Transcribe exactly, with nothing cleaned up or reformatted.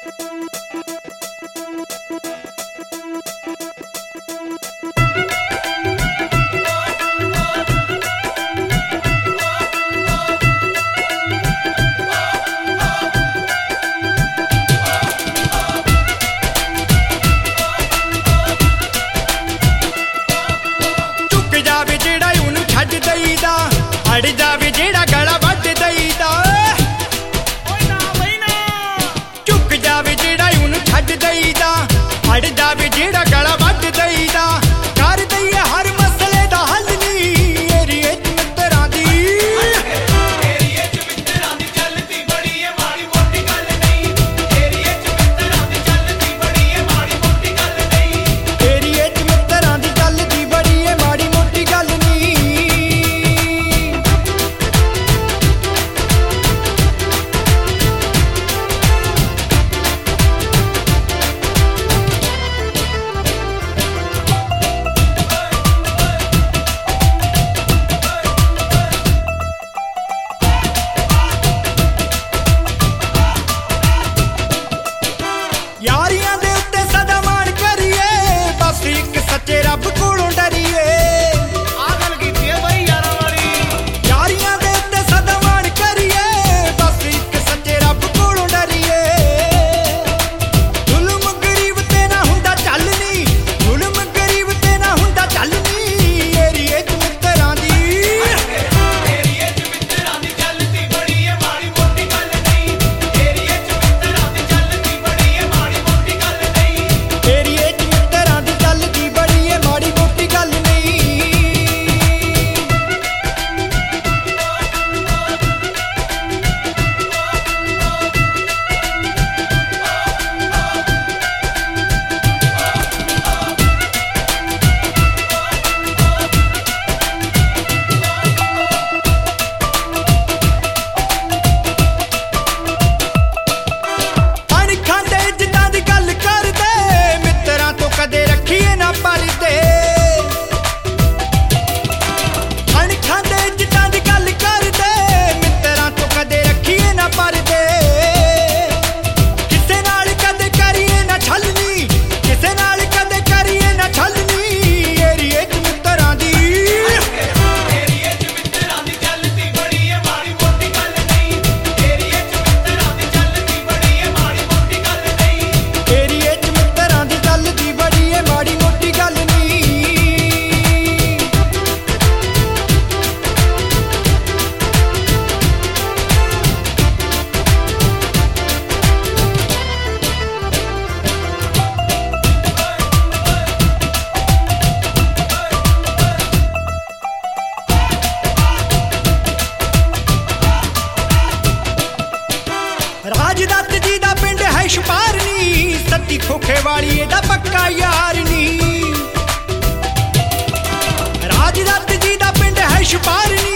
अड़ जावे जेड़ा गला वड दईदा, झुक जावे जेड़ा उन्हें छड्ड दईदा, अड़ जावे जेड़ा गला वड दईदा, कर दईए हर मसले दा हल नी एरिए च मित्तरां दी। एरिए च मित्तरां दी चलदी बड़ी ए माड़ी मोटी गल नहीं, एरिए च मित्तरां दी चलदी बड़ी ए माड़ी मोटी गल नहीं, एरिए च मित्तरां दी चलदी बड़ी ए माड़ी मोटी गल नहीं। यारियां दे उत्ते सदा मान करिए, बस एक सच्चे रब कोलों डरिए। आ गल कीती है भाई यारां वाली। यारियां दे उत्ते सदा मान करिए, बस एक सच्चे रब कोलों डरिए। जुल्म गरीब ते ना हुंदा चलनी, जुल्म गरीब ते ना हुंदा चलनी एरिए च मित्तरां दी। एरिए च मित्तरां दी चलदी बड़ी ए माड़ी मोटी गल नहीं, एरिए च मित्तरां दी चलदी बड़ी ए माड़ी मोटी गल नहीं, एरिए च मित्तरां दी चलदी बड़ी ए माड़ी मोटी गल नहीं। अणखां दे इज्जतां दी गल करदे, मित्तरां तो कदे रखिए ना परदे। अणखां दे इज्जतां दी गल करदे, मित्तरां तो कदे रखिए ना परदे। किसे नाल कदे करिए ना छलनी, किसे नाल कदे करिए ना छलनी एरिए च मित्तरां दी। एरिए च मित्तरां दी चलदी बड़ी ए माड़ी मोटी गल नहीं, एरिए च मित्तरां दी चलदी बड़ी ए माड़ी मोटी गल नहीं, एरिए च मित्तरां दी चलदी बड़ी ए माड़ी मोटी गल नहीं। राजदत्त जी दा पिंड है छपारनी, सत्ती खोखे वाली एदा पक्का यार नी। राजदत्त जी दा पिंड है छपारनी,